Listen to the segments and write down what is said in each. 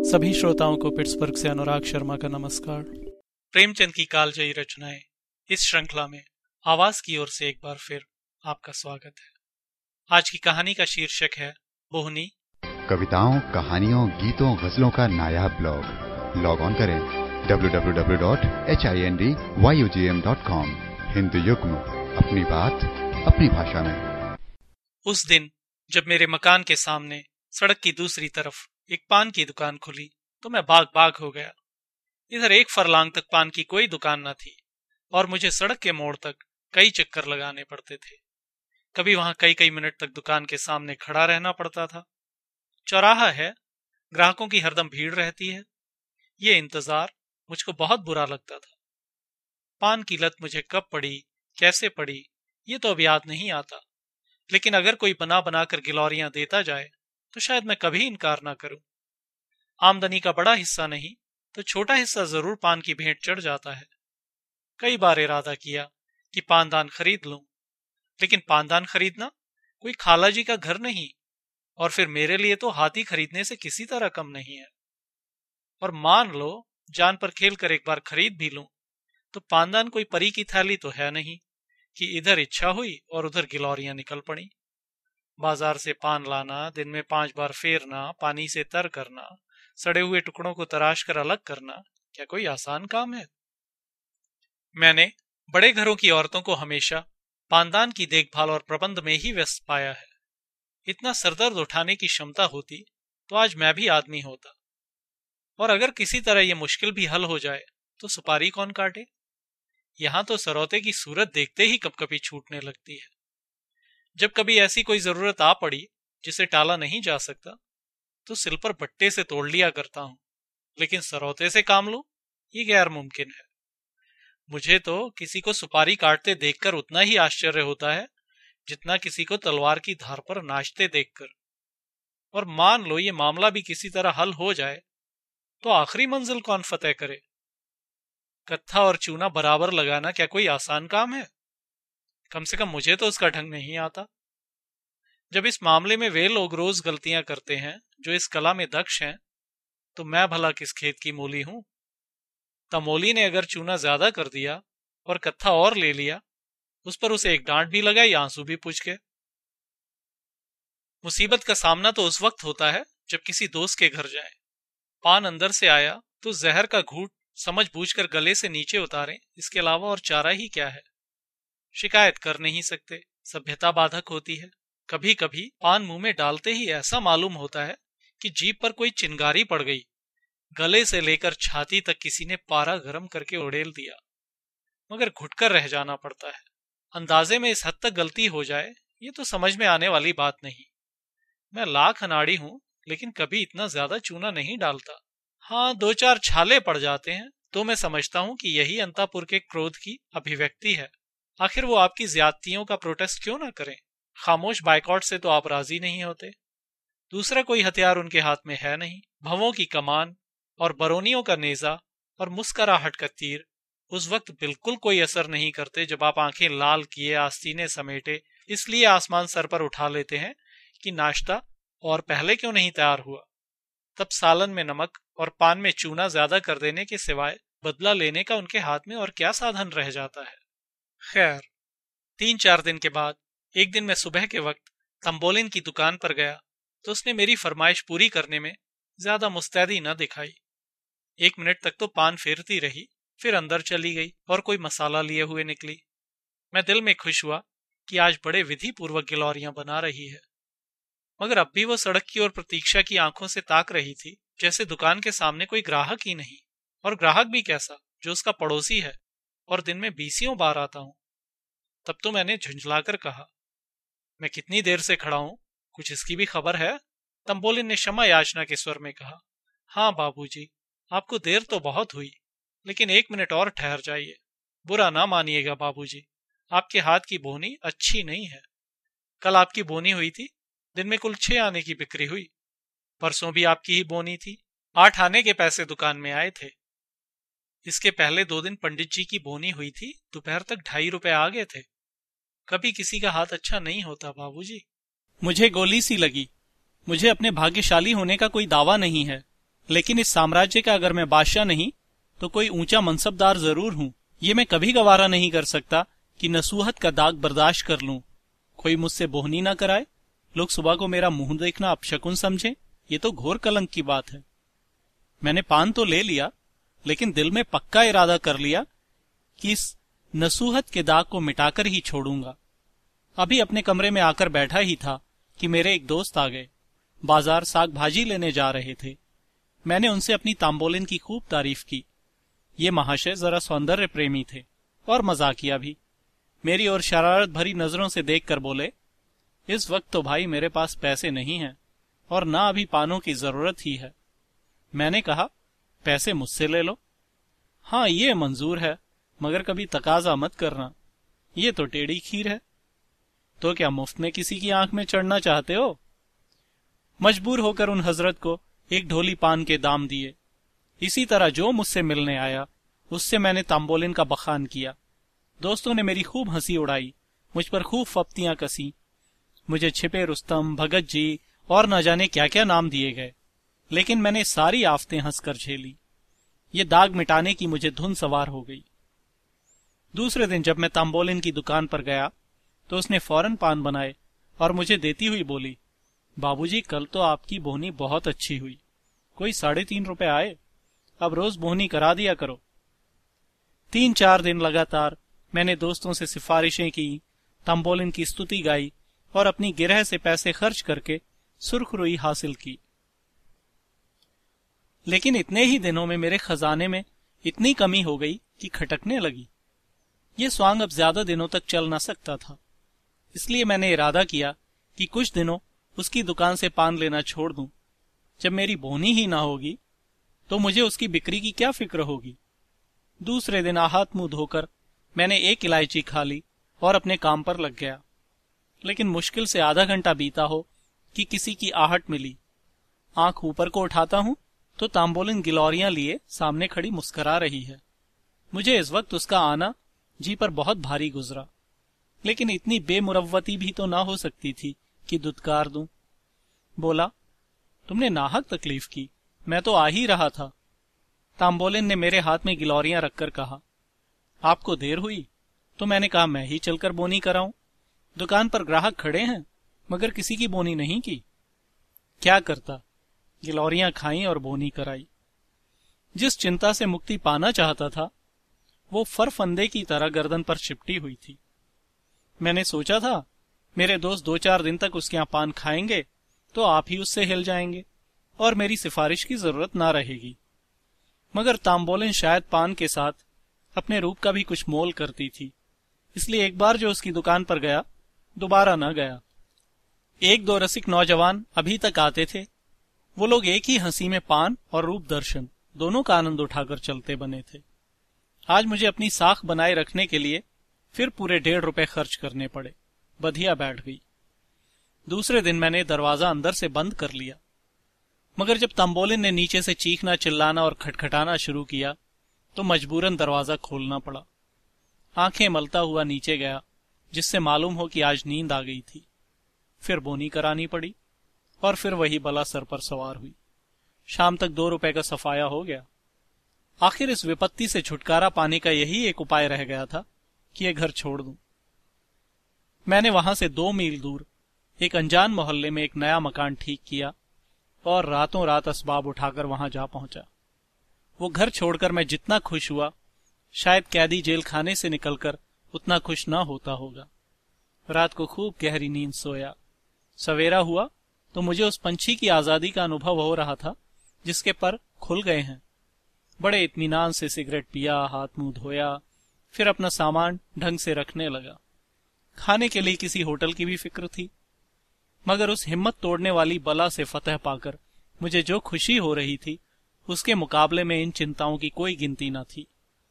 सभी श्रोताओं को पिट्सबर्ग से अनुराग शर्मा का नमस्कार। प्रेमचंद की कालजयी रचनाएं इस श्रृंखला में आवाज की ओर से एक बार फिर आपका स्वागत है। आज की कहानी का शीर्षक है बोहनी। कविताओं, कहानियों, गीतों, गजलों का नायाब ब्लॉग। लॉग ऑन करें www.hindvyugm.com। हिंदी युग्म, अपनी बात अपनी भाषा में। उस दिन जब मेरे मकान के सामने सड़क की दूसरी तरफ एक पान की दुकान खुली तो मैं बाग बाग हो गया। इधर एक फरलांग तक पान की कोई दुकान न थी और मुझे सड़क के मोड़ तक कई चक्कर लगाने पड़ते थे। कभी वहां कई कई मिनट तक दुकान के सामने खड़ा रहना पड़ता था। चौराहा है, ग्राहकों की हरदम भीड़ रहती है। ये इंतजार मुझको बहुत बुरा लगता था। पान की लत मुझे कब पड़ी, कैसे पड़ी, ये तो अब याद नहीं आता, लेकिन अगर कोई बना बनाकर गिलौरियां देता जाए तो शायद मैं कभी इनकार ना करूं। आमदनी का बड़ा हिस्सा नहीं तो छोटा हिस्सा जरूर पान की भेंट चढ़ जाता है। कई बार इरादा किया कि पानदान खरीद लूं, लेकिन पानदान खरीदना कोई खाला जी का घर नहीं, और फिर मेरे लिए तो हाथी खरीदने से किसी तरह कम नहीं है। और मान लो जान पर खेल कर एक बार खरीद भी लूं तो पानदान कोई परी की थैली तो है नहीं कि इधर इच्छा हुई और उधर गिलौरियां निकल पड़ी। बाजार से पान लाना, दिन में 5 बार फेरना, पानी से तर करना, सड़े हुए टुकड़ों को तराश कर अलग करना, क्या कोई आसान काम है? मैंने बड़े घरों की औरतों को हमेशा पानदान की देखभाल और प्रबंध में ही व्यस्त पाया है। इतना सरदर्द उठाने की क्षमता होती तो आज मैं भी आदमी होता। और अगर किसी तरह यह मुश्किल भी हल हो जाए तो सुपारी कौन काटे? यहां तो सरौते की सूरत देखते ही कपकपी छूटने लगती है। जब कभी ऐसी कोई जरूरत आ पड़ी जिसे टाला नहीं जा सकता तो सिल पर बट्टे से तोड़ लिया करता हूं, लेकिन सरौते से काम लूं ये गैर मुमकिन है। मुझे तो किसी को सुपारी काटते देखकर उतना ही आश्चर्य होता है जितना किसी को तलवार की धार पर नाचते देखकर। और मान लो ये मामला भी किसी तरह हल हो जाए तो आखिरी मंजिल कौन फतेह करे? कत्था और चूना बराबर लगाना क्या कोई आसान काम है? कम से कम मुझे तो उसका ढंग नहीं आता। जब इस मामले में वे लोग रोज गलतियां करते हैं जो इस कला में दक्ष हैं, तो मैं भला किस खेत की मूली हूं? तमोली ने अगर चूना ज्यादा कर दिया और कत्था और ले लिया, उस पर उसे एक डांट भी लगाई, आंसू भी पूछ के। मुसीबत का सामना तो उस वक्त होता है जब किसी दोस्त के घर जाए, पान अंदर से आया तो जहर का घूंट समझ बूझकर गले से नीचे उतारें, इसके अलावा और चारा ही क्या है? शिकायत कर नहीं सकते, सभ्यता बाधक होती है। कभी कभी पान मुंह में डालते ही ऐसा मालूम होता है कि जीभ पर कोई चिंगारी पड़ गई। गले से लेकर छाती तक किसी ने पारा गर्म करके उड़ेल दिया, मगर घुटकर रह जाना पड़ता है। अंदाजे में इस हद तक गलती हो जाए ये तो समझ में आने वाली बात नहीं। मैं लाख अनाड़ी हूं, लेकिन कभी इतना ज्यादा चूना नहीं डालता। हाँ, 2-4 छाले पड़ जाते हैं तो मैं समझता हूं कि यही अंतापुर के क्रोध की अभिव्यक्ति है। आखिर वो आपकी ज्यादतियों का प्रोटेस्ट क्यों ना करें? खामोश बाइकॉट से तो आप राजी नहीं होते। दूसरा कोई हथियार उनके हाथ में है नहीं। भवों की कमान और बरौनियों का नेजा और मुस्कराहट का तीर उस वक्त बिल्कुल कोई असर नहीं करते जब आप आंखें लाल किए, आस्तीने समेटे इसलिए आसमान सर पर उठा लेते हैं कि नाश्ता और पहले क्यों नहीं तैयार हुआ। तब सालन में नमक और पान में चूना ज्यादा कर देने के सिवाय बदला लेने का उनके हाथ में और क्या साधन रह जाता है? खैर, 3-4 दिन के बाद एक दिन मैं सुबह के वक्त तंबोलिन की दुकान पर गया तो उसने मेरी फरमाइश पूरी करने में ज्यादा मुस्तैदी न दिखाई। 1 मिनट तक तो पान फेरती रही, फिर अंदर चली गई और कोई मसाला लिए हुए निकली। मैं दिल में खुश हुआ कि आज बड़े विधि पूर्वक गिलौरियां बना रही है, मगर अब भी वो सड़क की ओर प्रतीक्षा की आंखों से ताक रही थी, जैसे दुकान के सामने कोई ग्राहक ही नहीं। और ग्राहक भी कैसा, जो उसका पड़ोसी है और दिन में 20 बार आता हूं। तब तो मैंने झुंझलाकर कहा, मैं कितनी देर से खड़ा हूं, कुछ इसकी भी खबर है? तंबोलिन ने क्षमा याचना के स्वर में कहा, हाँ बाबूजी, आपको देर तो बहुत हुई, लेकिन 1 मिनट और ठहर जाइए। बुरा ना मानिएगा बाबूजी, आपके हाथ की बोनी अच्छी नहीं है। कल आपकी बोनी हुई थी, दिन में कुल 6 आने की बिक्री हुई। परसों भी आपकी ही बोनी थी, 8 आने के पैसे दुकान में आए थे। इसके पहले 2 दिन पंडित जी की बोनी हुई थी, दोपहर तक 2.5 रुपए आ गए थे। कभी किसी का हाथ अच्छा नहीं होता बाबूजी। मुझे गोली सी लगी। मुझे अपने भाग्यशाली होने का कोई दावा नहीं है, लेकिन इस साम्राज्य का अगर मैं बादशाह नहीं तो कोई ऊंचा मनसबदार जरूर हूं। ये मैं कभी गवारा नहीं कर सकता कि नसूहत का दाग बर्दाश्त कर लूं, कोई मुझसे बोहनी ना कराए, लोग सुबह को मेरा मुंह देखना अपशकुन समझे। ये तो घोर कलंक की बात है। मैंने पान तो ले लिया, लेकिन दिल में पक्का इरादा कर लिया कि इस नसूहत के दाग को मिटाकर ही छोड़ूंगा। अभी अपने कमरे में आकर बैठा ही था कि मेरे एक दोस्त आ गए। बाजार साग भाजी लेने जा रहे थे। मैंने उनसे अपनी तांबोलिन की खूब तारीफ की। ये महाशय जरा सौंदर्य प्रेमी थे और मजाकिया भी। मेरी ओर शरारत भरी नजरों से देखकर बोले, इस वक्त तो भाई मेरे पास पैसे नहीं हैं और ना अभी पानों की जरूरत ही है। मैंने कहा, पैसे मुझसे ले लो। हाँ, ये मंजूर है, मगर कभी तकाजा मत करना, ये तो टेढ़ी खीर है। तो क्या मुफ्त में किसी की आंख में चढ़ना चाहते हो? मजबूर होकर उन हजरत को एक ढोली पान के दाम दिए। इसी तरह जो मुझसे मिलने आया उससे मैंने तांबोलिन का बखान किया। दोस्तों ने मेरी खूब हंसी उड़ाई, मुझ पर खूब फप्तियां कसी। मुझे छिपे रुस्तम, भगत जी और न जाने क्या क्या नाम दिए गए, लेकिन मैंने सारी आफतें हंसकर झेली। ये दाग मिटाने की मुझे धुन सवार हो गई। दूसरे दिन जब मैं तांबोलिन की दुकान पर गया तो उसने फौरन पान बनाए और मुझे देती हुई बोली, बाबूजी, कल तो आपकी बोहनी बहुत अच्छी हुई, कोई 3.5 रुपए आए, अब रोज बोहनी करा दिया करो। 3-4 दिन लगातार मैंने दोस्तों से सिफारिशें की, तांबोलिन की स्तुति गाई और अपनी गिरह से पैसे खर्च करके सुर्खरुई हासिल की। लेकिन इतने ही दिनों में मेरे खजाने में इतनी कमी हो गई कि खटकने लगी। ये स्वांग अब ज्यादा दिनों तक चल न सकता था। इसलिए मैंने इरादा किया कि कुछ दिनों उसकी दुकान से पान लेना छोड़ दूं। जब मेरी बोनी ही ना होगी तो मुझे उसकी बिक्री की क्या फिक्र होगी। दूसरे दिन हाथ मुंह धोकर मैंने एक इलायची खा ली और अपने काम पर लग गया। लेकिन मुश्किल से आधा घंटा बीता हो कि किसी की आहट मिली। आंख ऊपर को उठाता हूं तो तांबोलिन गिलौरियां लिए सामने खड़ी मुस्कुरा रही है। मुझे इस वक्त उसका आना जी पर बहुत भारी गुजरा, लेकिन इतनी बेमुरव्वती भी तो ना हो सकती थी कि दुत्कार दूं। बोला, तुमने नाहक तकलीफ की, मैं तो आ ही रहा था। तांबोलिन ने मेरे हाथ में गिलौरियां रखकर कहा, आपको देर हुई? तो मैंने कहा, मैं ही चलकर बोनी कराऊं। दुकान पर ग्राहक खड़े हैं मगर किसी की बोनी नहीं की। क्या करता, गिलौरियां खाई और बोनी कराई। जिस चिंता से मुक्ति पाना चाहता था वो फरफंदे की तरह गर्दन पर चिपटी हुई थी। मैंने सोचा था मेरे दोस्त 2-4 दिन तक उसके यहां पान खाएंगे तो आप ही उससे हिल जाएंगे और मेरी सिफारिश की जरूरत ना रहेगी। मगर तांबोलिन शायद पान के साथ अपने रूप का भी कुछ मोल करती थी, इसलिए एक बार जो उसकी दुकान पर गया दोबारा न गया। 1-2 रसिक नौजवान अभी तक आते थे। वो लोग एक ही हंसी में पान और रूप दर्शन दोनों का आनंद उठाकर चलते बने थे। आज मुझे अपनी साख बनाए रखने के लिए फिर पूरे 1.5 रुपए खर्च करने पड़े। बधिया बैठ गई। दूसरे दिन मैंने दरवाजा अंदर से बंद कर लिया, मगर जब तांबोलिन ने नीचे से चीखना, चिल्लाना और खटखटाना शुरू किया तो मजबूरन दरवाजा खोलना पड़ा। आंखें मलता हुआ नीचे गया, जिससे मालूम हो कि आज नींद आ गई थी। फिर बोनी करानी पड़ी और फिर वही बला सर पर सवार हुई। शाम तक 2 रुपए का सफाया हो गया। आखिर इस विपत्ति से छुटकारा पाने का यही एक उपाय रह गया था कि यह घर छोड़ दूं। मैंने वहां से 2 मील दूर एक अनजान मोहल्ले में एक नया मकान ठीक किया और रातों रात असबाब उठाकर वहां जा पहुंचा। वो घर छोड़कर मैं जितना खुश हुआ, शायद कैदी जेल खाने से निकलकर उतना खुश ना होता होगा। रात को खूब गहरी नींद सोया। सवेरा हुआ तो मुझे उस पंछी की आजादी का अनुभव हो रहा था जिसके पर खुल गए हैं। बड़े इत्मीनान से सिगरेट पिया, हाथ मुंह धोया, फिर अपना सामान ढंग से रखने लगा। खाने के लिए किसी होटल की भी फिक्र थी, मगर उस हिम्मत तोड़ने वाली बला से फतह पाकर मुझे जो खुशी हो रही थी उसके मुकाबले में इन चिंताओं की कोई गिनती न थी।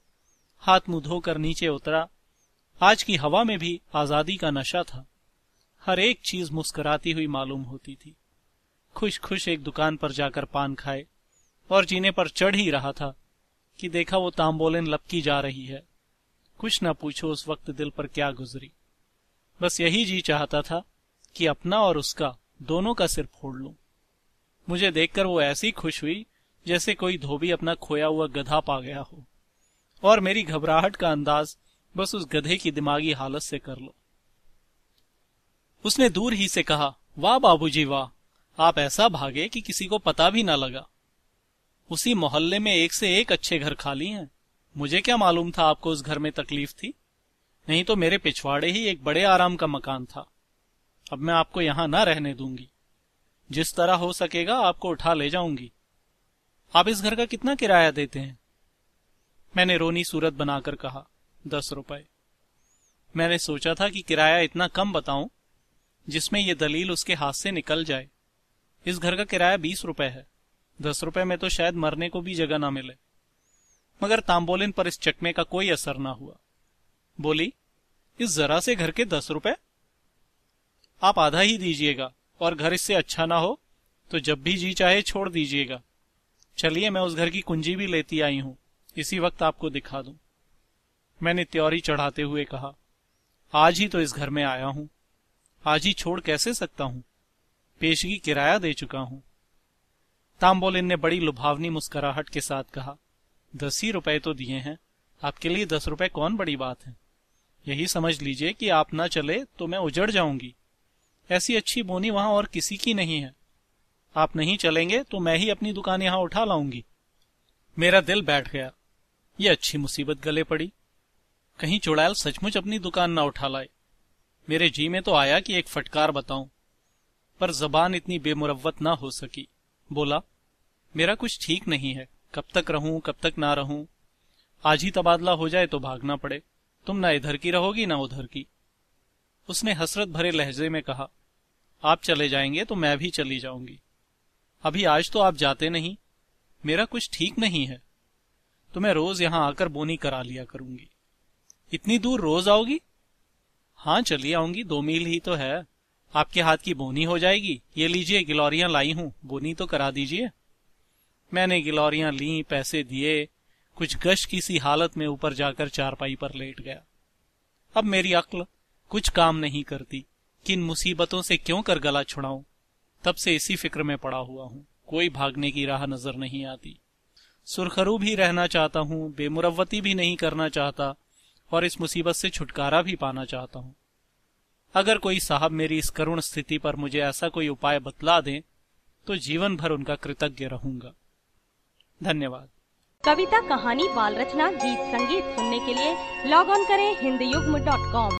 हाथ मुंह धोकर नीचे उतरा। आज की हवा में भी आजादी का नशा था। हर एक चीज मुस्कुराती हुई मालूम होती थी। खुश खुश एक दुकान पर जाकर पान खाए और जीने पर चढ़ ही रहा था कि देखा वो तांबोलिन लपकी जा रही है। कुछ न पूछो उस वक्त दिल पर क्या गुजरी। बस यही जी चाहता था कि अपना और उसका दोनों का सिर फोड़ लूं। मुझे देखकर वो ऐसी खुश हुई जैसे कोई धोबी अपना खोया हुआ गधा पा गया हो, और मेरी घबराहट का अंदाज बस उस गधे की दिमागी हालत से कर लो। उसने दूर ही से कहा, वाह बाबूजी वाह, आप ऐसा भागे कि किसी को पता भी ना लगा। उसी मोहल्ले में एक से एक अच्छे घर खाली हैं। मुझे क्या मालूम था आपको उस घर में तकलीफ थी, नहीं तो मेरे पिछवाड़े ही एक बड़े आराम का मकान था। अब मैं आपको यहां ना रहने दूंगी, जिस तरह हो सकेगा आपको उठा ले जाऊंगी। आप इस घर का कितना किराया देते हैं? मैंने रोनी सूरत बनाकर कहा, 10 रुपए। मैंने सोचा था कि किराया इतना कम बताऊं जिसमें यह दलील उसके हाथ से निकल जाए। इस घर का किराया 20 रुपए है। 10 रुपए में तो शायद मरने को भी जगह ना मिले। मगर तांबोलिन पर इस चकमे का कोई असर ना हुआ। बोली, इस जरा से घर के 10 रुपए? आप आधा ही दीजिएगा, और घर इससे अच्छा ना हो तो जब भी जी चाहे छोड़ दीजिएगा। चलिए, मैं उस घर की कुंजी भी लेती आई हूं, इसी वक्त आपको दिखा दूं। मैंने त्योरी चढ़ाते हुए कहा, आज ही तो इस घर में आया हूं, आज ही छोड़ कैसे सकता हूं? पेशगी किराया दे चुका हूं। तांबोलिन ने बड़ी लुभावनी मुस्कुराहट के साथ कहा, 10 ही रुपए तो दिए हैं, आपके लिए 10 रुपए कौन बड़ी बात है। यही समझ लीजिए कि आप ना चले तो मैं उजड़ जाऊंगी। ऐसी अच्छी बोनी वहां और किसी की नहीं है। आप नहीं चलेंगे तो मैं ही अपनी दुकान यहां उठा लाऊंगी। मेरा दिल बैठ गया। ये अच्छी मुसीबत गले पड़ी। कहीं चुड़ैल सचमुच अपनी दुकान ना उठा लाए। मेरे जी में तो आया कि एक फटकार बताऊं, पर जबान इतनी बेमुरव्वत ना हो सकी। बोला, मेरा कुछ ठीक नहीं है, कब तक रहूं कब तक ना रहूं। आज ही तबादला हो जाए तो भागना पड़े। तुम ना इधर की रहोगी ना उधर की। उसने हसरत भरे लहजे में कहा, आप चले जाएंगे तो मैं भी चली जाऊंगी। अभी आज तो आप जाते नहीं। मेरा कुछ ठीक नहीं है, तो मैं रोज यहां आकर बोनी करा लिया करूंगी। इतनी दूर रोज आओगी? हाँ, चली आऊंगी, 2 मील ही तो है। आपके हाथ की बोनी हो जाएगी। ये लीजिए, गिलौरियां लाई हूं, बोनी तो करा दीजिए। मैंने गिलौरियां ली, पैसे दिए, कुछ गश की सी हालत में ऊपर जाकर चारपाई पर लेट गया। अब मेरी अक्ल कुछ काम नहीं करती कि इन मुसीबतों से क्यों कर गला छुड़ाऊं। तब से इसी फिक्र में पड़ा हुआ हूं। कोई भागने की राह नजर नहीं आती। सुरखरू भी रहना चाहता हूं, बेमुरव्वती भी नहीं करना चाहता, और इस मुसीबत से छुटकारा भी पाना चाहता हूं। अगर कोई साहब मेरी इस करुण स्थिति पर मुझे ऐसा कोई उपाय बतला दें तो जीवन भर उनका कृतज्ञ रहूंगा। धन्यवाद। कविता, कहानी, बाल रचना, गीत संगीत सुनने के लिए लॉग ऑन करें हिंदयुग्म.com।